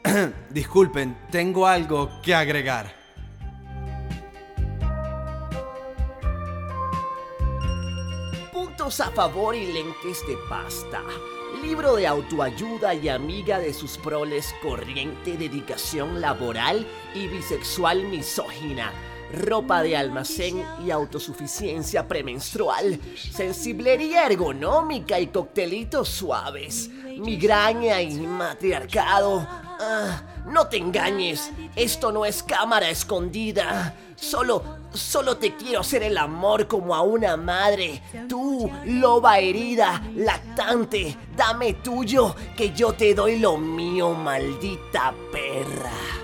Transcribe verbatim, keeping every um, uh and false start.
Disculpen, tengo algo que agregar. Puntos a favor y lentes de pasta. Libro de autoayuda y amiga de sus proles, corriente, dedicación laboral y bisexual misógina. Ropa de almacén y autosuficiencia premenstrual. Sensiblería ergonómica y coctelitos suaves. Migraña y matriarcado. Ah, no te engañes, esto no es cámara escondida. Solo, solo te quiero hacer el amor como a una madre. Tú, loba herida, lactante, dame tuyo, que yo te doy lo mío, maldita perra.